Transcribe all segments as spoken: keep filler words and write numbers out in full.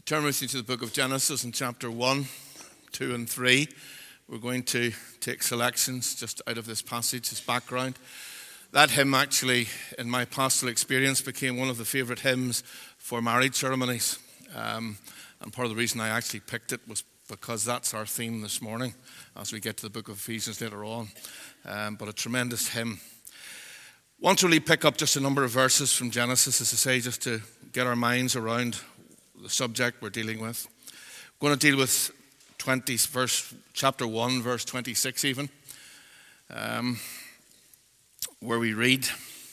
Turn with you to the book of Genesis in chapter one, two and three. We're going to take selections just out of this passage as background. That hymn actually, in my pastoral experience, became one of the favourite hymns for marriage ceremonies. Um, and part of the reason I actually picked it was because that's our theme this morning as we get to the book of Ephesians later on. Um, but a tremendous hymn. Want to really pick up just a number of verses from Genesis, as I say, just to get our minds around the subject we're dealing with. We're going to deal with twenty, verse, chapter one, verse twenty-six even, um, where we read.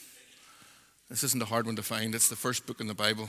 This isn't a hard one to find. It's the first book in the Bible.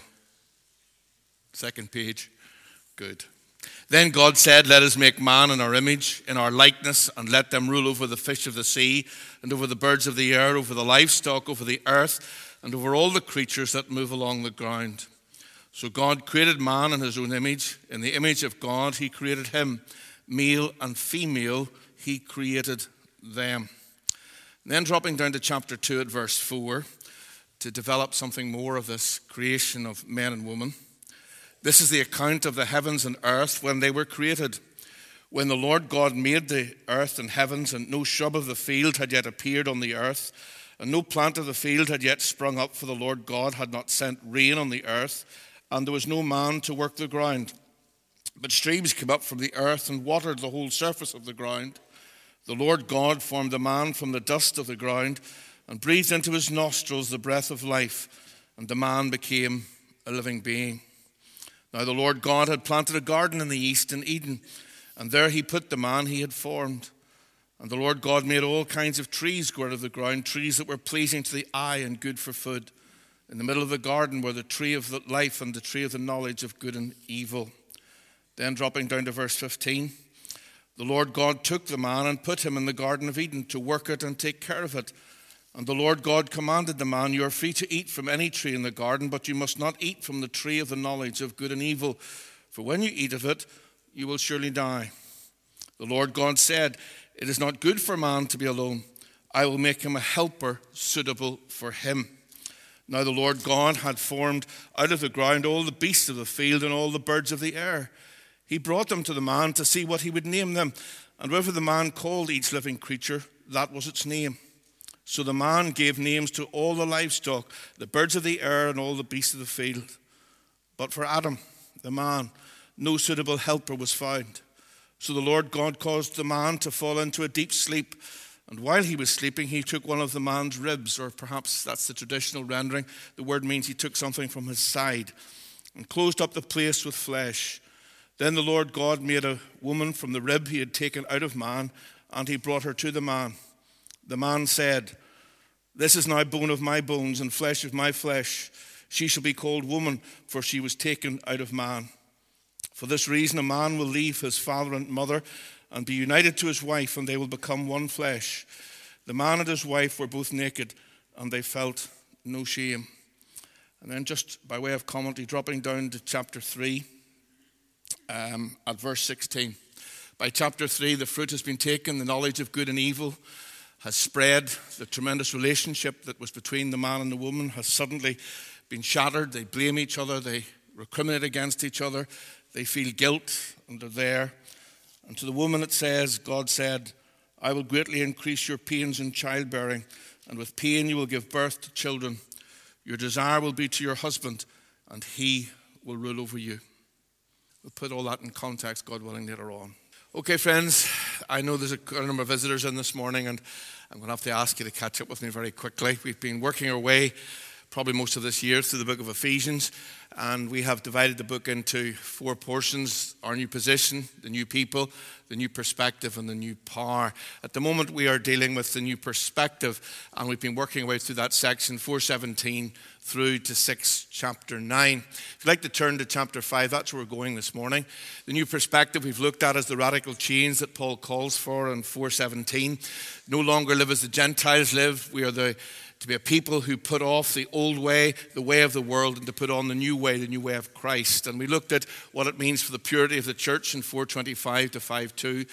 Second page. Good. Then God said, "Let us make man in our image, in our likeness, and let them rule over the fish of the sea, and over the birds of the air, over the livestock, over the earth, and over all the creatures that move along the ground." So God created man in his own image. In the image of God, he created him. Male and female, he created them. And then dropping down to chapter two at verse four, to develop something more of this creation of men and women. This is the account of the heavens and earth when they were created. When the Lord God made the earth and heavens, and no shrub of the field had yet appeared on the earth, and no plant of the field had yet sprung up, for the Lord God had not sent rain on the earth, and there was no man to work the ground. But streams came up from the earth and watered the whole surface of the ground. The Lord God formed the man from the dust of the ground and breathed into his nostrils the breath of life, and the man became a living being. Now the Lord God had planted a garden in the east in Eden, and there he put the man he had formed. And the Lord God made all kinds of trees grow out of the ground, trees that were pleasing to the eye and good for food. In the middle of the garden were the tree of life and the tree of the knowledge of good and evil. Then dropping down to verse fifteen, the Lord God took the man and put him in the Garden of Eden to work it and take care of it. And the Lord God commanded the man, "You are free to eat from any tree in the garden, but you must not eat from the tree of the knowledge of good and evil, for when you eat of it, you will surely die." The Lord God said, "It is not good for man to be alone. I will make him a helper suitable for him." Now the Lord God had formed out of the ground all the beasts of the field and all the birds of the air. He brought them to the man to see what he would name them. And whatever the man called each living creature, that was its name. So the man gave names to all the livestock, the birds of the air, and all the beasts of the field. But for Adam, the man, no suitable helper was found. So the Lord God caused the man to fall into a deep sleep. And while he was sleeping, he took one of the man's ribs, or perhaps that's the traditional rendering. The word means he took something from his side and closed up the place with flesh. Then the Lord God made a woman from the rib he had taken out of man, and he brought her to the man. The man said, "This is now bone of my bones and flesh of my flesh. She shall be called woman, for she was taken out of man. For this reason a man will leave his father and mother and be united to his wife, and they will become one flesh. The man and his wife were both naked, and they felt no shame." And then just by way of commentary, dropping down to chapter three, um, at verse sixteen. By chapter three, the fruit has been taken, the knowledge of good and evil has spread. The tremendous relationship that was between the man and the woman has suddenly been shattered. They blame each other, they recriminate against each other, they feel guilt, and they're there. And to the woman it says, God said, "I will greatly increase your pains in childbearing, and with pain you will give birth to children. Your desire will be to your husband, and he will rule over you." We'll put all that in context, God willing, later on. Okay, friends, I know there's a number of visitors in this morning, and I'm going to have to ask you to catch up with me very quickly. We've been working our way probably most of this year through the book of Ephesians, and we have divided the book into four portions: our new position, the new people, the new perspective, and the new power. At the moment we are dealing with the new perspective, and we've been working our way through that section, four seventeen through to six, chapter nine. If you'd like to turn to chapter five, that's where we're going this morning. The new perspective we've looked at is the radical change that Paul calls for in four seventeen. No longer live as the Gentiles live. We are the to be a people who put off the old way, the way of the world, and to put on the new way, the new way of Christ. And we looked at what it means for the purity of the church in four twenty-five to five two.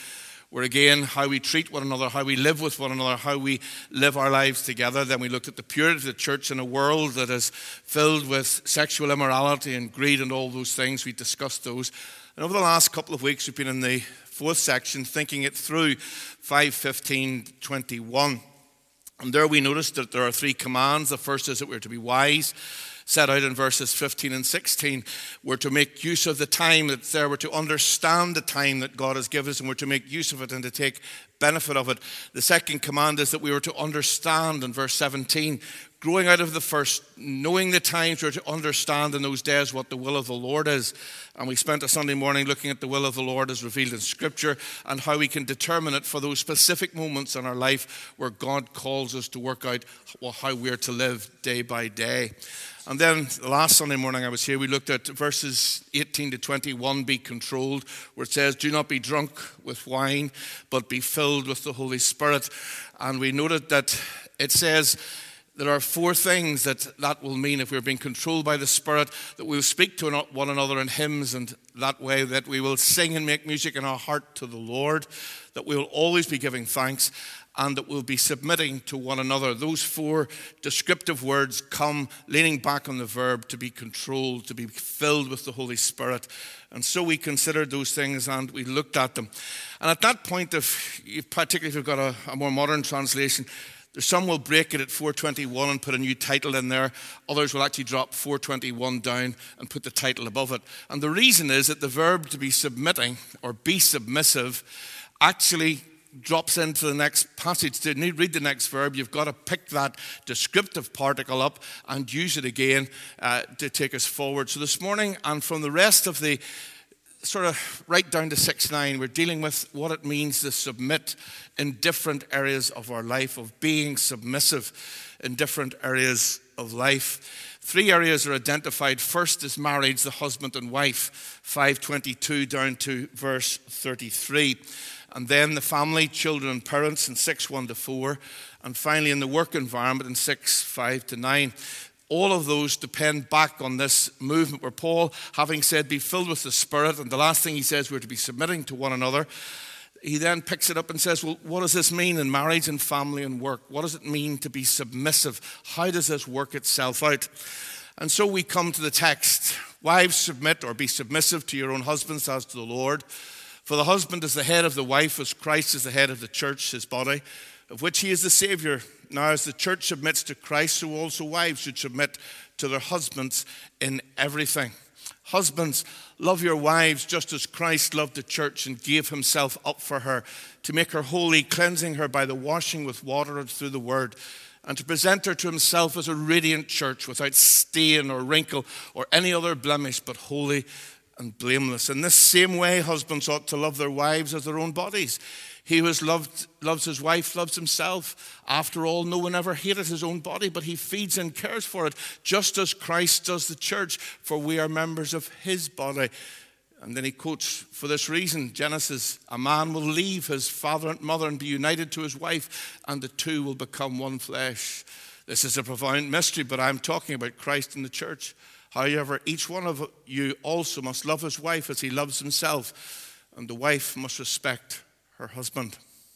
where again, how we treat one another, how we live with one another, how we live our lives together. Then we looked at the purity of the church in a world that is filled with sexual immorality and greed and all those things. We discussed those. And over the last couple of weeks, we've been in the fourth section, thinking it through, five fifteen twenty-one. And there we noticed that there are three commands. The first is that we're to be wise, set out in verses fifteen and sixteen. We're to make use of the time that's there. We're to understand the time that God has given us, and we're to make use of it and to take benefit of it. The second command is that we were to understand in verse seventeen. Growing out of the first, knowing the times, we're to understand in those days what the will of the Lord is. And we spent a Sunday morning looking at the will of the Lord as revealed in Scripture and how we can determine it for those specific moments in our life where God calls us to work out how we're to live day by day. And then last Sunday morning I was here, we looked at verses eighteen to twenty-one, be controlled, where it says, do not be drunk with wine, but be filled with the Holy Spirit. And we noted that it says, there are four things that that will mean if we're being controlled by the Spirit, that we'll speak to one another in hymns, and that way that we will sing and make music in our heart to the Lord, that we will always be giving thanks, and that we'll be submitting to one another. Those four descriptive words come leaning back on the verb to be controlled, to be filled with the Holy Spirit. And so we considered those things and we looked at them. And at that point, if, particularly if you've got a, a more modern translation, some will break it at four twenty-one and put a new title in there. Others will actually drop four twenty-one down and put the title above it. And the reason is that the verb to be submitting or be submissive actually drops into the next passage. To read the next verb, you've got to pick that descriptive particle up and use it again uh, to take us forward. So this morning, and from the rest of the sort of right down to six nine, we're dealing with what it means to submit in different areas of our life, of being submissive in different areas of life. Three areas are identified. First is marriage, the husband and wife, five twenty-two down to verse thirty-three. And then the family, children and parents in six one to four. And finally in the work environment in six five to nine. All of those depend back on this movement where Paul, having said, be filled with the Spirit, and the last thing he says, we're to be submitting to one another, he then picks it up and says, well, what does this mean in marriage and family and work? What does it mean to be submissive? How does this work itself out? And so we come to the text. Wives, submit or be submissive to your own husbands as to the Lord. For the husband is the head of the wife, as Christ is the head of the church, his body, of which he is the Savior. Now, as the church submits to Christ, so also wives should submit to their husbands in everything. Husbands, love your wives just as Christ loved the church and gave himself up for her, to make her holy, cleansing her by the washing with water and through the word, and to present her to himself as a radiant church without stain or wrinkle or any other blemish, but holy and blameless. In this same way, husbands ought to love their wives as their own bodies. He who has loved, loves his wife loves himself. After all, no one ever hated his own body, but he feeds and cares for it, just as Christ does the church, for we are members of his body. And then he quotes, for this reason, Genesis, a man will leave his father and mother and be united to his wife, and the two will become one flesh. This is a profound mystery, but I'm talking about Christ and the church. However, each one of you also must love his wife as he loves himself, and the wife must respect her husband.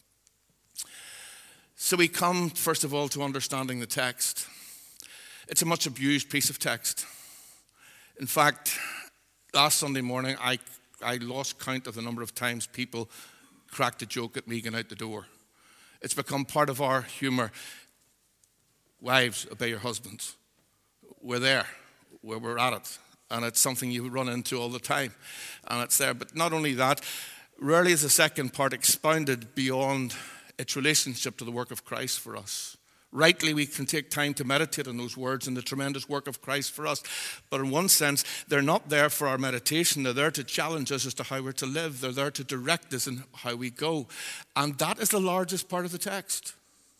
So we come, first of all, to understanding the text. It's a much abused piece of text. In fact, last Sunday morning, I, I lost count of the number of times people cracked a joke at me going out the door. It's become part of our humor. Wives, obey your husbands. We're there, where we're at it. And it's something you run into all the time. And it's there. But not only that, rarely is the second part expounded beyond its relationship to the work of Christ for us. Rightly, we can take time to meditate on those words and the tremendous work of Christ for us. But in one sense, they're not there for our meditation. They're there to challenge us as to how we're to live. They're there to direct us in how we go. And that is the largest part of the text.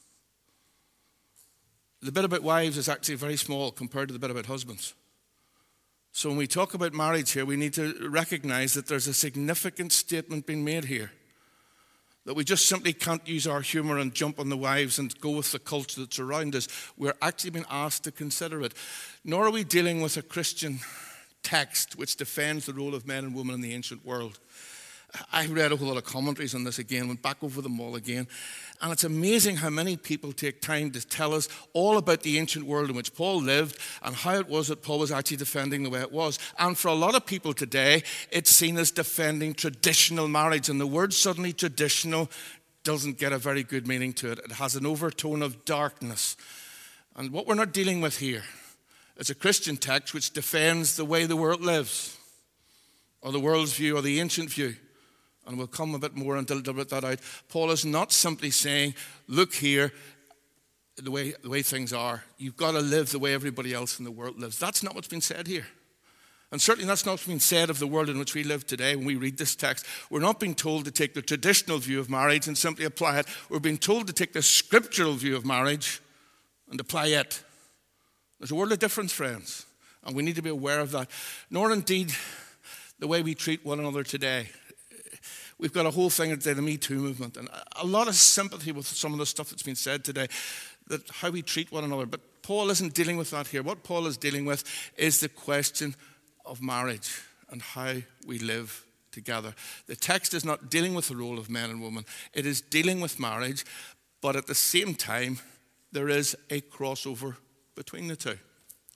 The bit about wives is actually very small compared to the bit about husbands. So when we talk about marriage here, we need to recognize that there's a significant statement being made here. That we just simply can't use our humor and jump on the wives and go with the culture that's around us. We're actually being asked to consider it. Nor are we dealing with a Christian text which defends the role of men and women in the ancient world. I read a whole lot of commentaries on this again, went back over them all again. And it's amazing how many people take time to tell us all about the ancient world in which Paul lived and how it was that Paul was actually defending the way it was. And for a lot of people today, it's seen as defending traditional marriage. And the word suddenly traditional doesn't get a very good meaning to it. It has an overtone of darkness. And what we're not dealing with here is a Christian text which defends the way the world lives, or the world's view, or the ancient view. And we'll come a bit more and deliberate that out. Paul is not simply saying, look here, the way, the way things are. You've got to live the way everybody else in the world lives. That's not what's been said here. And certainly that's not what's been said of the world in which we live today when we read this text. We're not being told to take the traditional view of marriage and simply apply it. We're being told to take the scriptural view of marriage and apply it. There's a world of difference, friends. And we need to be aware of that. Nor indeed the way we treat one another today. We've got a whole thing today, the Me Too movement, and a lot of sympathy with some of the stuff that's been said today, that how we treat one another. But Paul isn't dealing with that here. What Paul is dealing with is the question of marriage and how we live together. The text is not dealing with the role of men and women. It is dealing with marriage, but at the same time, there is a crossover between the two.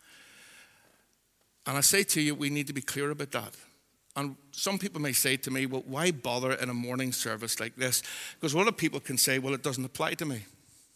And I say to you, we need to be clear about that. And some people may say to me, well, why bother in a morning service like this? Because a lot of people can say, well, it doesn't apply to me.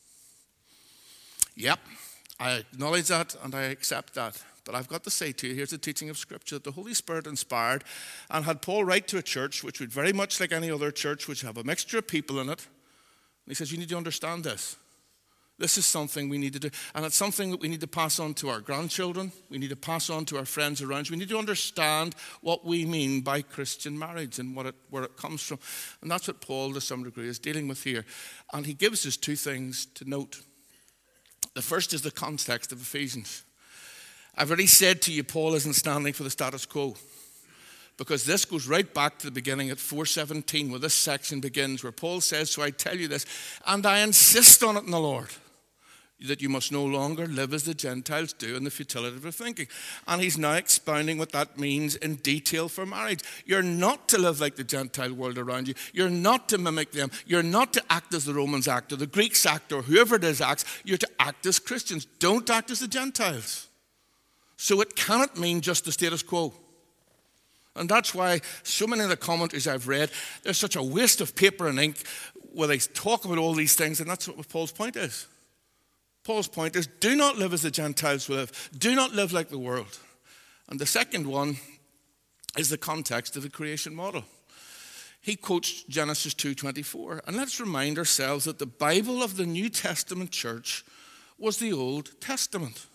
Yep, I acknowledge that and I accept that. But I've got to say to you, here's the teaching of Scripture that the Holy Spirit inspired and had Paul write to a church which would very much like any other church, which have a mixture of people in it. And he says, you need to understand this. This is something we need to do. And it's something that we need to pass on to our grandchildren. We need to pass on to our friends around us. We need to understand what we mean by Christian marriage and what it, where it comes from. And that's what Paul, to some degree, is dealing with here. And he gives us two things to note. The first is the context of Ephesians. I've already said to you, Paul isn't standing for the status quo. Because this goes right back to the beginning at four seventeen, where this section begins, where Paul says, so I tell you this, and I insist on it in the Lord, that you must no longer live as the Gentiles do in the futility of their thinking. And he's now expounding what that means in detail for marriage. You're not to live like the Gentile world around you. You're not to mimic them. You're not to act as the Romans act, or the Greeks act, or whoever it is acts. You're to act as Christians. Don't act as the Gentiles. So it cannot mean just the status quo. And that's why so many of the commentaries I've read, there's such a waste of paper and ink where they talk about all these things, and that's what Paul's point is. Paul's point is, do not live as the Gentiles live. Do not live like the world. And the second one is the context of the creation model. He quotes Genesis two twenty-four. And let's remind ourselves that the Bible of the New Testament church was the Old Testament.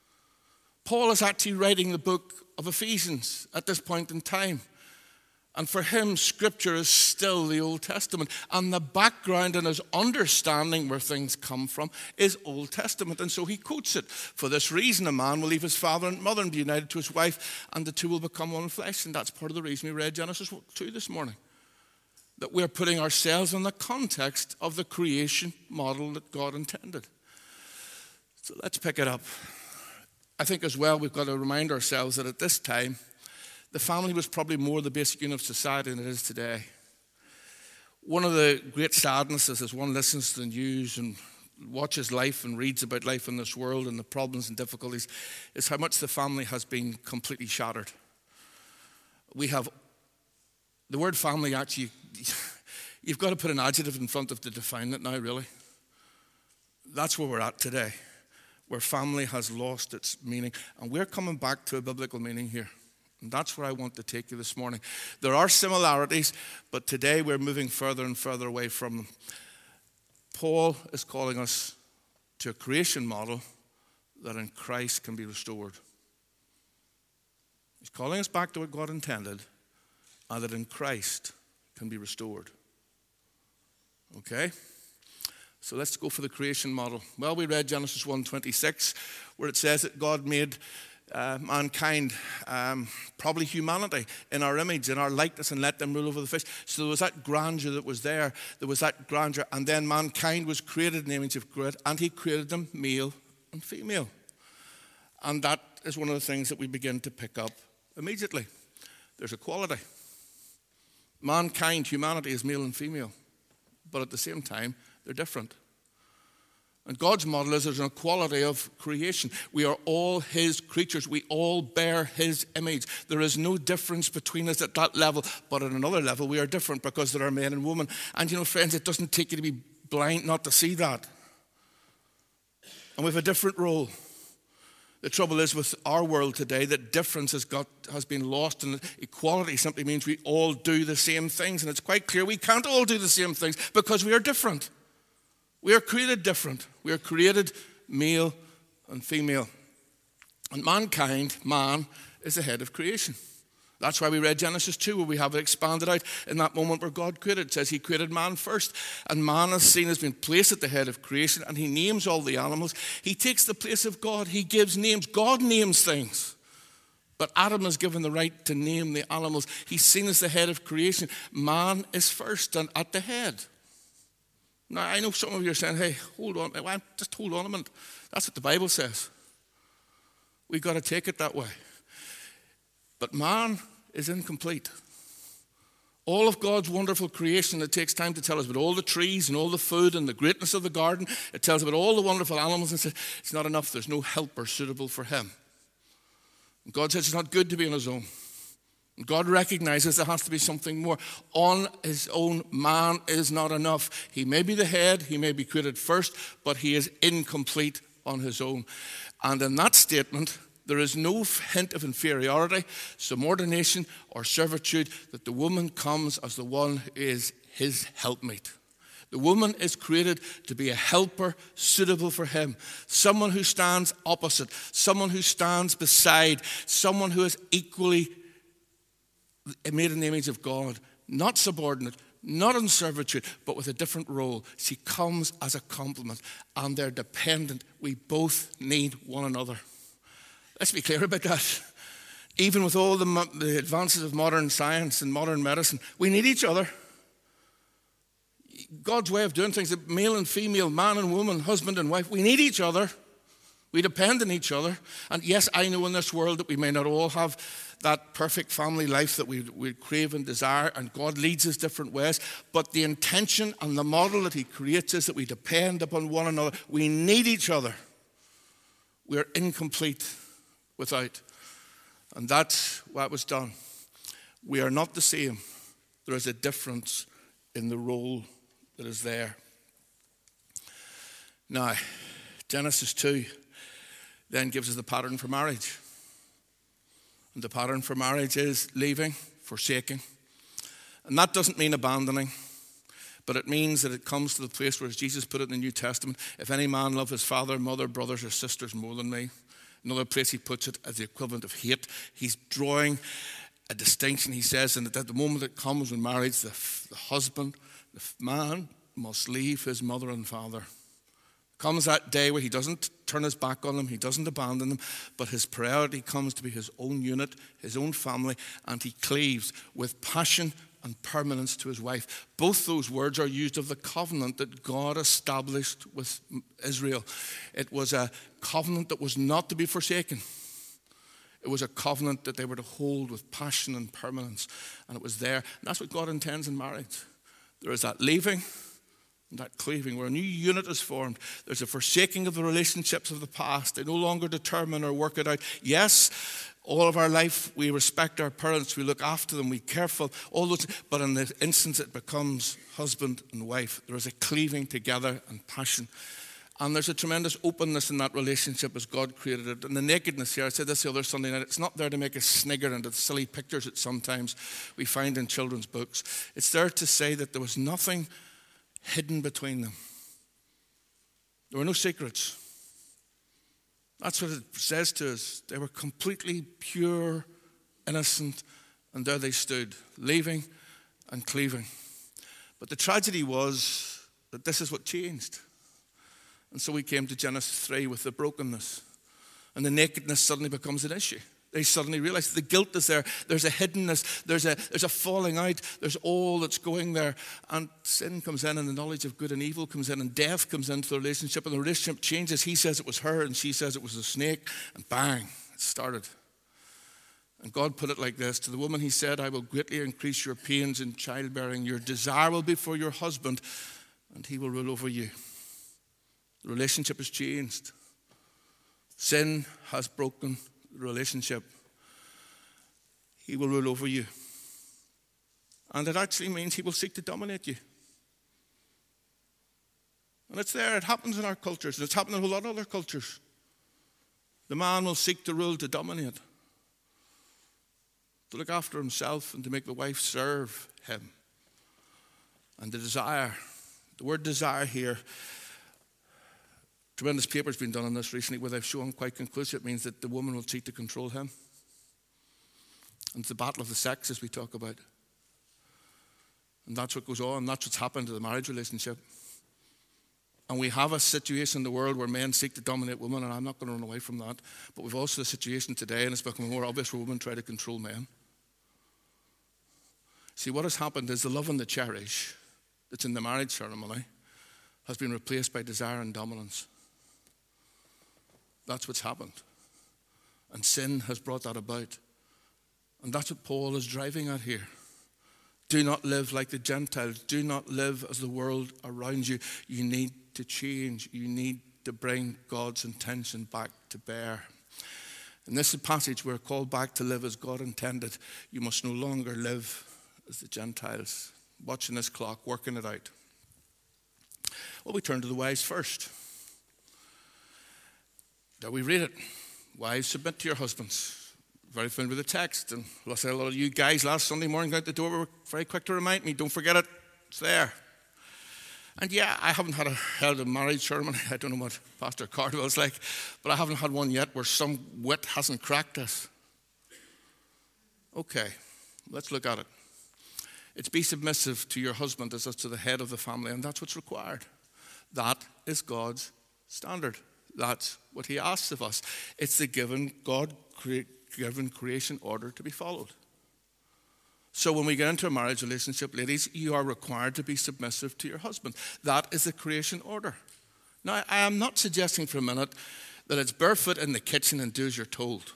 Paul is actually writing the book of Ephesians at this point in time. And for him, Scripture is still the Old Testament. And the background and his understanding where things come from is Old Testament. And so he quotes it. For this reason, a man will leave his father and mother and be united to his wife, and the two will become one flesh. And that's part of the reason we read Genesis two this morning. That we're putting ourselves in the context of the creation model that God intended. So let's pick it up. I think as well we've got to remind ourselves that at this time, the family was probably more the basic unit of society than it is today. One of the great sadnesses as one listens to the news and watches life and reads about life in this world and the problems and difficulties is how much the family has been completely shattered. We have, the word family actually, you've got to put an adjective in front of to define it now, really. That's where we're at today, where family has lost its meaning. And we're coming back to a biblical meaning here. And that's where I want to take you this morning. There are similarities, but today we're moving further and further away from them. Paul is calling us to a creation model that in Christ can be restored. He's calling us back to what God intended, and that in Christ can be restored. Okay? So let's go for the creation model. Well, we read Genesis one twenty-six, where it says that God made uh, mankind, um, probably humanity, in our image, in our likeness, and let them rule over the fish. So there was that grandeur that was there. There was that grandeur. And then mankind was created in the image of God, and he created them male and female. And that is one of the things that we begin to pick up immediately. There's equality. Mankind, humanity is male and female. But at the same time, they're different. And God's model is there's an equality of creation. We are all his creatures. We all bear his image. There is no difference between us at that level. But at another level, we are different because there are men and women. And you know, friends, it doesn't take you to be blind not to see that. And we have a different role. The trouble is with our world today that difference has got has been lost, and equality simply means we all do the same things. And it's quite clear we can't all do the same things because we are different. We are created different. We are created male and female. And mankind, man, is the head of creation. That's why we read Genesis two, where we have it expanded out in that moment where God created. It says he created man first. And man is seen as being placed at the head of creation, and he names all the animals. He takes the place of God. He gives names. God names things. But Adam is given the right to name the animals. He's seen as the head of creation. Man is first and at the head. Now, I know some of you are saying, hey, hold on. Just hold on a minute. That's what the Bible says. We've got to take it that way. But man is incomplete. All of God's wonderful creation, it takes time to tell us about all the trees and all the food and the greatness of the garden. It tells about all the wonderful animals and says it's not enough. There's no helper suitable for him. And God says it's not good to be on his own. And God recognizes there has to be something more. On his own, man is not enough. He may be the head, he may be created first, but he is incomplete on his own. And in that statement, there is no hint of inferiority, subordination, or servitude, that the woman comes as the one who is his helpmate. The woman is created to be a helper suitable for him, someone who stands opposite, someone who stands beside, someone who is equally made in the image of God, not subordinate, not in servitude, but with a different role. She comes as a complement, and they're dependent. We both need one another. Let's be clear about that. Even with all the, the advances of modern science and modern medicine, we need each other. God's way of doing things, male and female, man and woman, husband and wife, we need each other. We depend on each other. And yes, I know in this world that we may not all have that perfect family life that we, we crave and desire, and God leads us different ways. But the intention and the model that he creates is that we depend upon one another. We need each other. We are incomplete without. And that's what was done. We are not the same. There is a difference in the role that is there. Now, Genesis two then gives us the pattern for marriage. And the pattern for marriage is leaving, forsaking. And that doesn't mean abandoning, but it means that it comes to the place where, as Jesus put it in the New Testament, if any man love his father, mother, brothers, or sisters more than me. Another place he puts it as the equivalent of hate. He's drawing a distinction. He says, and at the moment it comes when marriage, the, the husband, the man must leave his mother and father. Comes that day where he doesn't turn his back on them, he doesn't abandon them, but his priority comes to be his own unit, his own family, and he cleaves with passion and permanence to his wife. Both those words are used of the covenant that God established with Israel. It was a covenant that was not to be forsaken. It was a covenant that they were to hold with passion and permanence, and it was there. And that's what God intends in marriage. There is that leaving and that cleaving, where a new unit is formed. There's a forsaking of the relationships of the past. They no longer determine or work it out. Yes, all of our life, we respect our parents, we look after them, we're careful, all those, but in the instance it becomes husband and wife. There is a cleaving together and passion. And there's a tremendous openness in that relationship as God created it. And the nakedness here, I said this the other Sunday night, it's not there to make us snigger into the silly pictures that sometimes we find in children's books. It's there to say that there was nothing hidden between them. There were no secrets. That's what it says to us. They were completely pure, innocent, and there they stood, leaving and cleaving. But the tragedy was that this is what changed. And so we came to Genesis three with the brokenness. And the nakedness suddenly becomes an issue. They suddenly realize the guilt is there. There's a hiddenness. There's a, there's a falling out. There's all that's going there. And sin comes in, and the knowledge of good and evil comes in, and death comes into the relationship, and the relationship changes. He says it was her, and she says it was the snake, and bang, it started. And God put it like this: to the woman he said, I will greatly increase your pains in childbearing. Your desire will be for your husband, and he will rule over you. The relationship has changed. Sin has broken the relationship. He will rule over you. And it actually means he will seek to dominate you. And it's there. It happens in our cultures. And it's happened in a lot of other cultures. The man will seek to rule, to dominate, to look after himself, and to make the wife serve him. And the desire, the word desire here, tremendous paper's been done on this recently where they've shown quite conclusive. It means that the woman will seek to control him. And it's the battle of the sexes we talk about. And that's what goes on. That's what's happened to the marriage relationship. And we have a situation in the world where men seek to dominate women, and I'm not going to run away from that. But we've also a situation today, and it's becoming more obvious, where women try to control men. See, what has happened is the love and the cherish that's in the marriage ceremony has been replaced by desire and dominance. That's what's happened. And sin has brought that about. And that's what Paul is driving at here. Do not live like the Gentiles. Do not live as the world around you. You need to change. You need to bring God's intention back to bear. In this passage, we're called back to live as God intended. You must no longer live as the Gentiles. Watching this clock, working it out. Well, we turn to the wives first. There we read it. Wives, submit to your husbands. Very familiar with the text. And I said, a lot of you guys last Sunday morning out the door were very quick to remind me, don't forget it, it's there. And yeah, I haven't had a, held a marriage ceremony. I don't know what Pastor Cardwell's like, but I haven't had one yet where some wit hasn't cracked us. Okay, let's look at it. It's be submissive to your husband as to the head of the family, and that's what's required. That is God's standard. That's what he asks of us. It's the given God cre- given creation order to be followed. So when we get into a marriage relationship, ladies, you are required to be submissive to your husband. That is the creation order. Now, I am not suggesting for a minute that it's barefoot in the kitchen and do as you're told.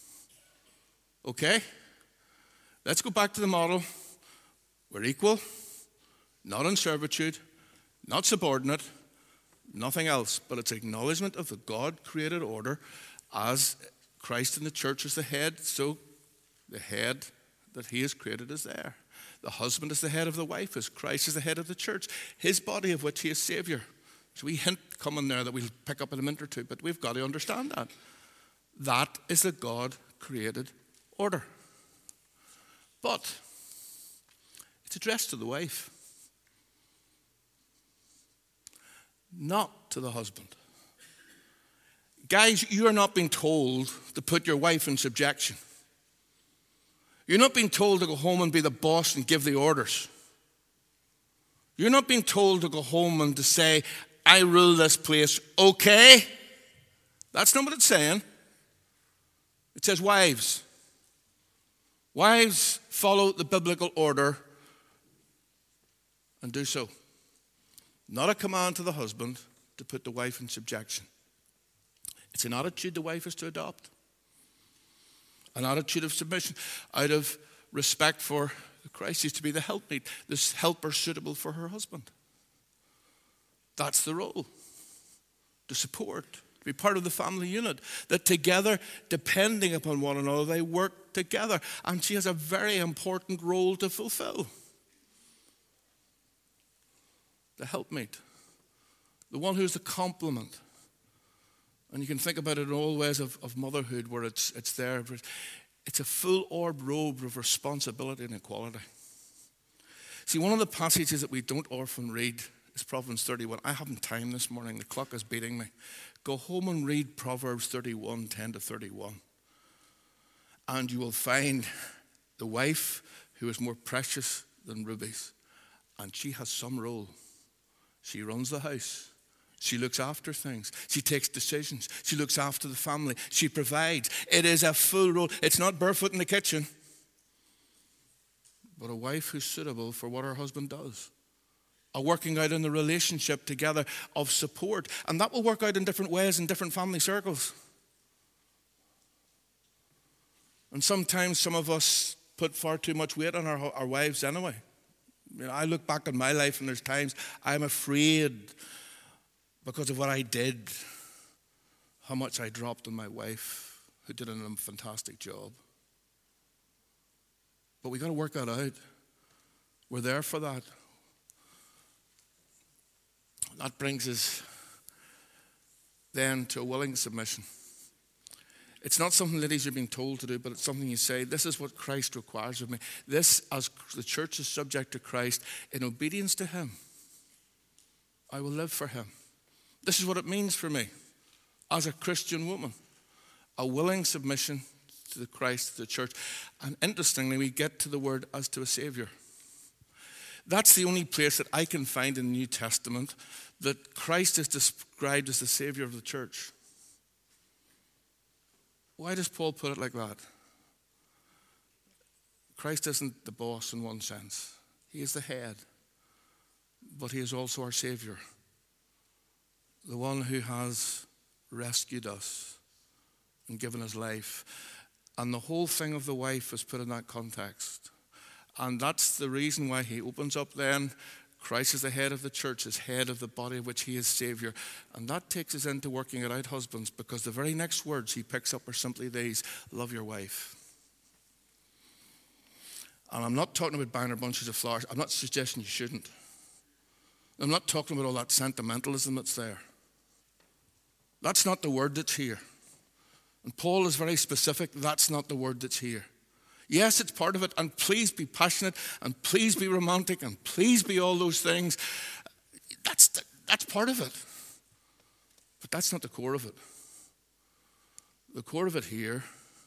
Okay? Let's go back to the model. We're equal, not in servitude, not subordinate, nothing else, but it's acknowledgement of the God-created order as Christ in the church is the head, so the head that he has created is there. The husband is the head of the wife, as Christ is the head of the church, his body of which he is Savior. So we hint coming there that we'll pick up in a minute or two, but we've got to understand that. That is the God-created order. But it's addressed to the wife, not to the husband. Guys, you are not being told to put your wife in subjection. You're not being told to go home and be the boss and give the orders. You're not being told to go home and to say, I rule this place, okay? That's not what it's saying. It says, wives. Wives, follow the biblical order and do so. Not a command to the husband to put the wife in subjection. It's an attitude the wife is to adopt. An attitude of submission out of respect for Christ. He's to be the helpmeet, this helper suitable for her husband. That's the role. To support, to be part of the family unit. That together, depending upon one another, they work together. And she has a very important role to fulfill. The helpmeet. The one who's the complement. And you can think about it in all ways of, of motherhood where it's it's there. It's a full orb robe of responsibility and equality. See, one of the passages that we don't often read is Proverbs thirty-one. I haven't time this morning. The clock is beating me. Go home and read Proverbs thirty-one, ten to thirty-one. And you will find the wife who is more precious than rubies. And she has some role. She runs the house. She looks after things. She takes decisions. She looks after the family. She provides. It is a full role. It's not barefoot in the kitchen, but a wife who's suitable for what her husband does. A working out in the relationship together of support. And that will work out in different ways in different family circles. And sometimes some of us put far too much weight on our, our wives anyway. You know, I look back on my life and there's times I'm afraid because of what I did, how much I dropped on my wife, who did a fantastic job. But we got to work that out. We're there for that. That brings us then to a willing submission. It's not something ladies are being told to do, but it's something you say, this is what Christ requires of me. This, as the church is subject to Christ, in obedience to him, I will live for him. This is what it means for me as a Christian woman. A willing submission to the Christ, to the church. And interestingly, we get to the word as to a Savior. That's the only place that I can find in the New Testament that Christ is described as the Savior of the church. Why does Paul put it like that? Christ isn't the boss in one sense. He is the head. But he is also our Savior. The one who has rescued us and given his life. And the whole thing of the wife is put in that context. And that's the reason why he opens up then, Christ is the head of the church, is head of the body of which he is Savior. And that takes us into working it out, husbands, because the very next words he picks up are simply these: love your wife. And I'm not talking about buying her bunches of flowers. I'm not suggesting you shouldn't. I'm not talking about all that sentimentalism that's there. That's not the word that's here. And Paul is very specific, that's not the word that's here. Yes, it's part of it, and please be passionate, and please be romantic, and please be all those things. That's, the, that's part of it. But that's not the core of it. The core of it here,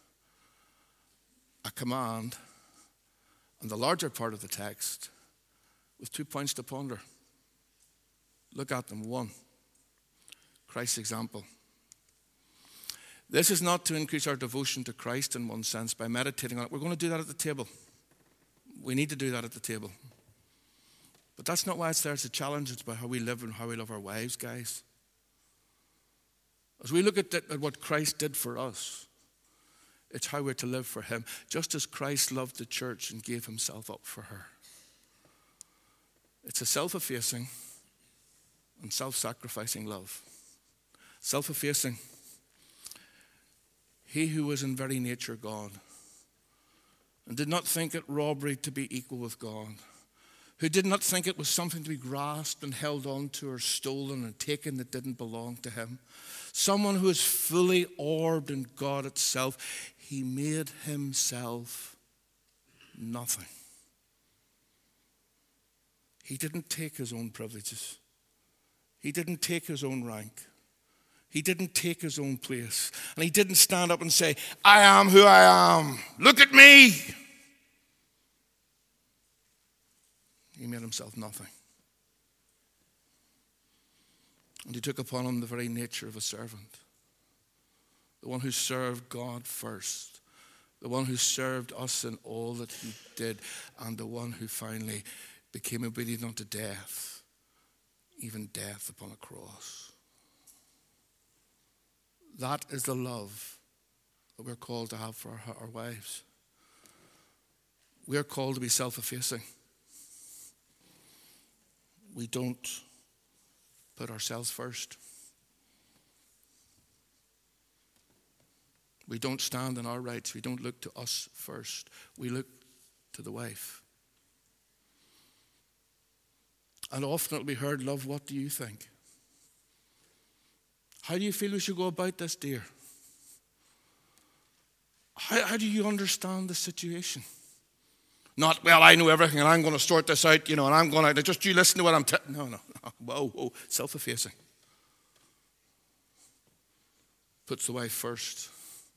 a command, and the larger part of the text, with two points to ponder. Look at them. One, Christ's example. This is not to increase our devotion to Christ in one sense by meditating on it. We're going to do that at the table. We need to do that at the table. But that's not why it's there. It's a challenge. It's about how we live and how we love our wives, guys. As we look at, the, at what Christ did for us, it's how we're to live for him, just as Christ loved the church and gave himself up for her. It's a self-effacing and self-sacrificing love. Self-effacing. He who was in very nature God, and did not think it robbery to be equal with God, who did not think it was something to be grasped and held on to or stolen and taken that didn't belong to him, someone who is fully orbed in God itself, he made himself nothing. He didn't take his own privileges. He didn't take his own rank. He didn't take his own place. And he didn't stand up and say, I am who I am. Look at me. He made himself nothing. And he took upon him the very nature of a servant. The one who served God first. The one who served us in all that he did. And the one who finally became obedient unto death. Even death upon a cross. That is the love that we're called to have for our, our wives. We're called to be self-effacing. We don't put ourselves first. We don't stand in our rights. We don't look to us first. We look to the wife. And often it'll be heard, love, what do you think? How do you feel we should go about this, dear? How, how do you understand the situation? Not, well, I know everything and I'm going to sort this out, you know, and I'm going to, just you listen to what I'm telling. No, no, no. Whoa, whoa. Self-effacing. Puts the wife first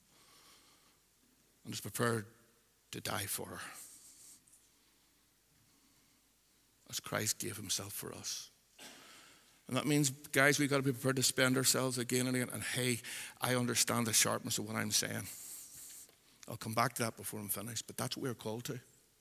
and is prepared to die for her. As Christ gave himself for us. And that means, guys, we've got to be prepared to spend ourselves again and again. And hey, I understand the sharpness of what I'm saying. I'll come back to that before I'm finished, but that's what we're called to.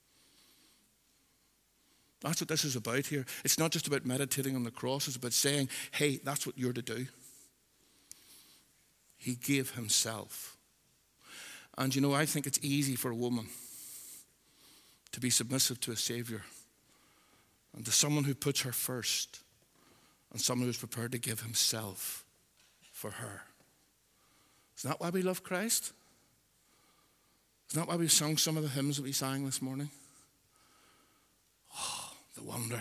That's what this is about here. It's not just about meditating on the cross. It's about saying, hey, that's what you're to do. He gave himself. And you know, I think it's easy for a woman to be submissive to a Savior and to someone who puts her first and someone who's prepared to give himself for her. Isn't that why we love Christ? Isn't that why we sung some of the hymns that we sang this morning? Oh, the wonder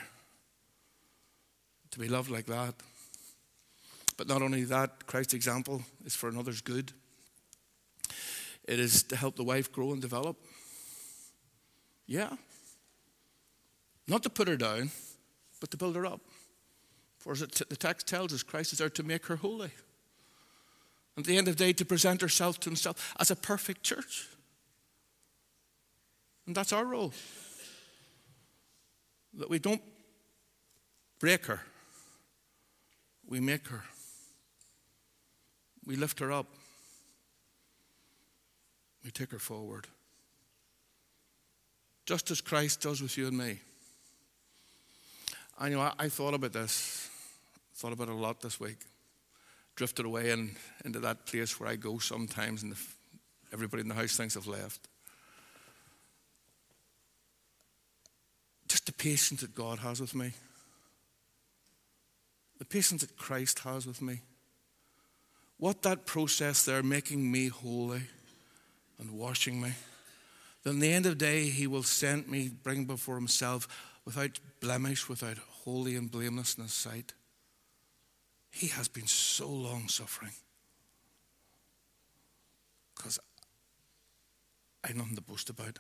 to be loved like that. But not only that, Christ's example is for another's good. It is to help the wife grow and develop. Yeah. Not to put her down, but to build her up. For as it, the text tells us, Christ is there to make her holy. And at the end of the day, to present herself to himself as a perfect church. And that's our role. That we don't break her. We make her. We lift her up. We take her forward. Just as Christ does with you and me. I know I, I thought about this. Thought about it a lot this week. Drifted away in, into that place where I go sometimes and the, everybody in the house thinks I've left. Just the patience that God has with me. The patience that Christ has with me. What that process there, making me holy and washing me. Then at the end of the day, he will send me, bring before himself, without blemish, without holy and blameless in his sight. He has been so long suffering. Because I have nothing to boast about.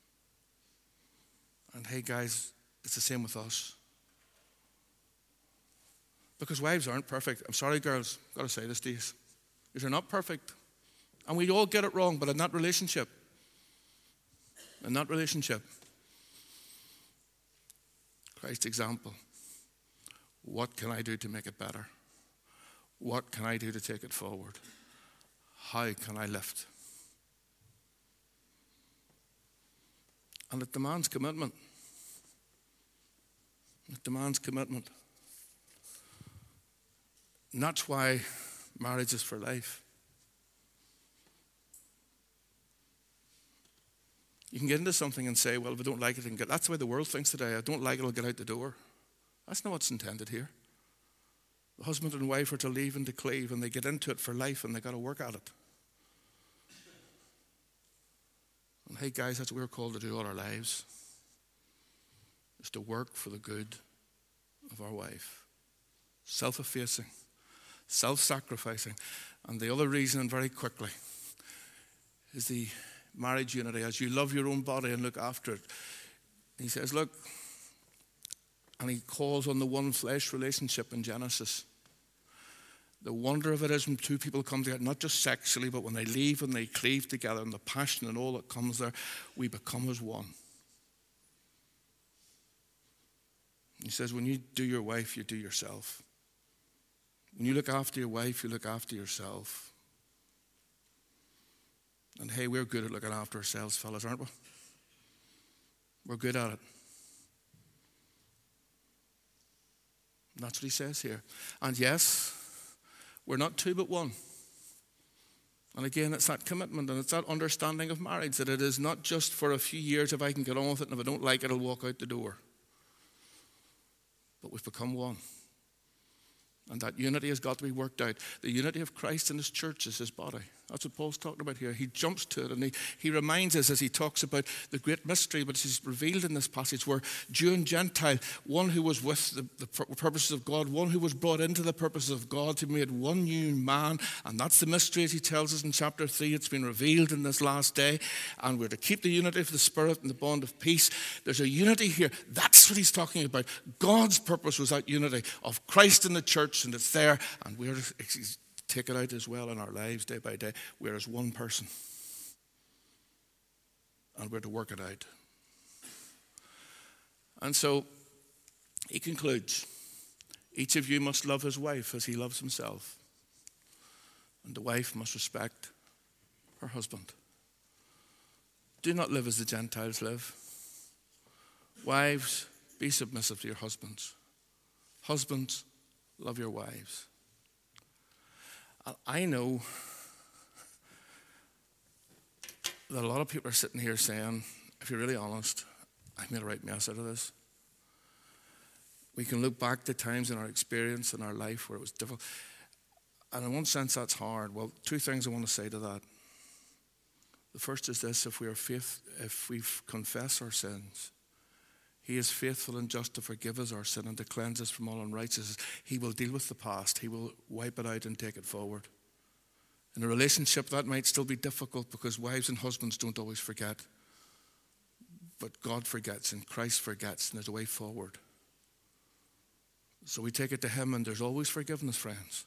And hey guys, it's the same with us. Because wives aren't perfect. I'm sorry girls, I've got to say this to you. You're not perfect. And we all get it wrong, but in that relationship, in that relationship, Christ's example, what can I do to make it better? What can I do to take it forward? How can I lift? And it demands commitment. It demands commitment. And that's why marriage is for life. You can get into something and say, well, if I don't like it, I can get. That's the way the world thinks today. I don't like it, I'll get out the door. That's not what's intended here. The husband and wife are to leave and to cleave, and they get into it for life, and they got to work at it. And hey, guys, that's what we're called to do all our lives. Is to work for the good of our wife. Self-effacing. Self-sacrificing. And the other reason, and very quickly, is the marriage unity. As you love your own body and look after it. He says, look, and he calls on the one flesh relationship in Genesis. The wonder of it is when two people come together, not just sexually, but when they leave and they cleave together, and the passion and all that comes there, we become as one. He says, when you do your wife, you do yourself. When you look after your wife, you look after yourself. And hey, we're good at looking after ourselves, fellas, aren't we? We're good at it. And that's what he says here. And yes, we're not two but one. And again, it's that commitment and it's that understanding of marriage, that it is not just for a few years if I can get on with it, and if I don't like it, I'll walk out the door. But we've become one. And that unity has got to be worked out. The unity of Christ in his church is his body. That's what Paul's talking about here. He jumps to it and he, he reminds us as he talks about the great mystery which is revealed in this passage, where Jew and Gentile, one who was with the, the purposes of God, one who was brought into the purposes of God, to made one new man. And that's the mystery, as he tells us in chapter three. It's been revealed in this last day. And we're to keep the unity of the Spirit and the bond of peace. There's a unity here. That's what he's talking about. God's purpose was that unity of Christ in the church, and it's there. And we're to take it out as well in our lives day by day. We're as one person. And we're to work it out. And so he concludes, each of you must love his wife as he loves himself. And the wife must respect her husband. Do not live as the Gentiles live. Wives, be submissive to your husbands. Husbands, love your wives. I know that a lot of people are sitting here saying, if you're really honest, I've made a right mess out of this. We can look back to times in our experience in our life where it was difficult. And in one sense, that's hard. Well, two things I want to say to that. The first is this: if we are faith, if we confess our sins, He is faithful and just to forgive us our sin and to cleanse us from all unrighteousness. He will deal with the past. He will wipe it out and take it forward. In a relationship, that might still be difficult because wives and husbands don't always forget. But God forgets and Christ forgets, and there's a way forward. So we take it to Him, and there's always forgiveness, friends.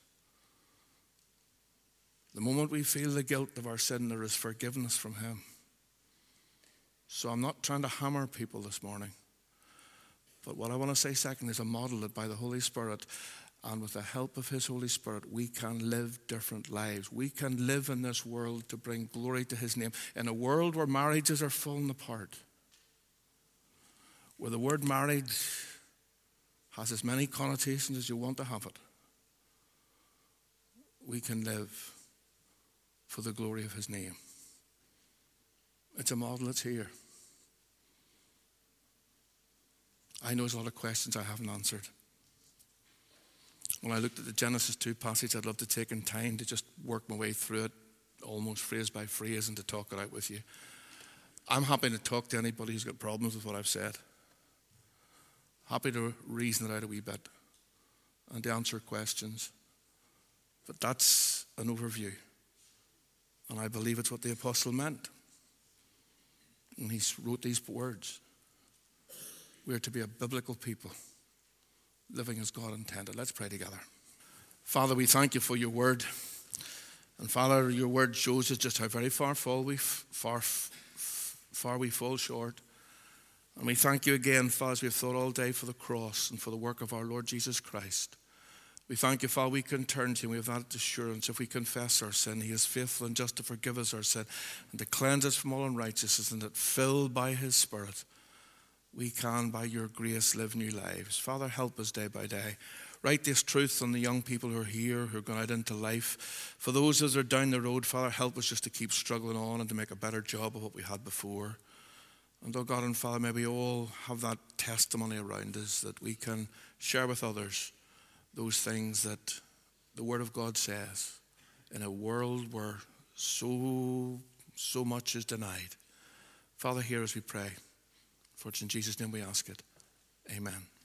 The moment we feel the guilt of our sin, there is forgiveness from Him. So I'm not trying to hammer people this morning. But what I want to say second is a model that by the Holy Spirit and with the help of His Holy Spirit, we can live different lives. We can live in this world to bring glory to His name. In a world where marriages are falling apart, where the word marriage has as many connotations as you want to have it, we can live for the glory of His name. It's a model that's here. I know there's a lot of questions I haven't answered. When I looked at the Genesis two passage, I'd love to take in time to just work my way through it, almost phrase by phrase, and to talk it out with you. I'm happy to talk to anybody who's got problems with what I've said. Happy to reason it out a wee bit and to answer questions. But that's an overview. And I believe it's what the apostle meant. And he wrote these words. We are to be a biblical people, living as God intended. Let's pray together. Father, we thank You for Your word. And Father, Your word shows us just how very far fall we far, far we fall short. And we thank You again, Father, as we've thought all day for the cross and for the work of our Lord Jesus Christ. We thank You, Father, we can turn to You and we have that assurance. If we confess our sin, He is faithful and just to forgive us our sin and to cleanse us from all unrighteousness, and that filled by His Spirit, we can, by Your grace, live new lives. Father, help us day by day. Write this truth on the young people who are here, who are going out into life. For those that are down the road, Father, help us just to keep struggling on and to make a better job of what we had before. And oh God and Father, may we all have that testimony around us that we can share with others those things that the Word of God says in a world where so, so much is denied. Father, hear as we pray. For it's in Jesus' name we ask it. Amen.